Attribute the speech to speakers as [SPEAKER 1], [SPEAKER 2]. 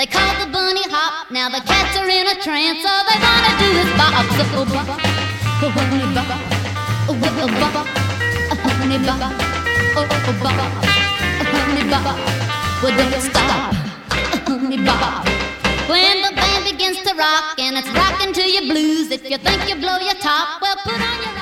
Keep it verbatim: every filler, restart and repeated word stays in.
[SPEAKER 1] They call the bunny hop. Now the cats are in a trance. All they wanna do is bop. So oh, bop, oh, honey bop, oh, oh, bop, oh, honey bop, oh, oh, bop, oh, honey bop. Well, don't stop, oh, honey bop. When the band begins to rock and it's rocking to your blues, if you think you blow your top, well, put on your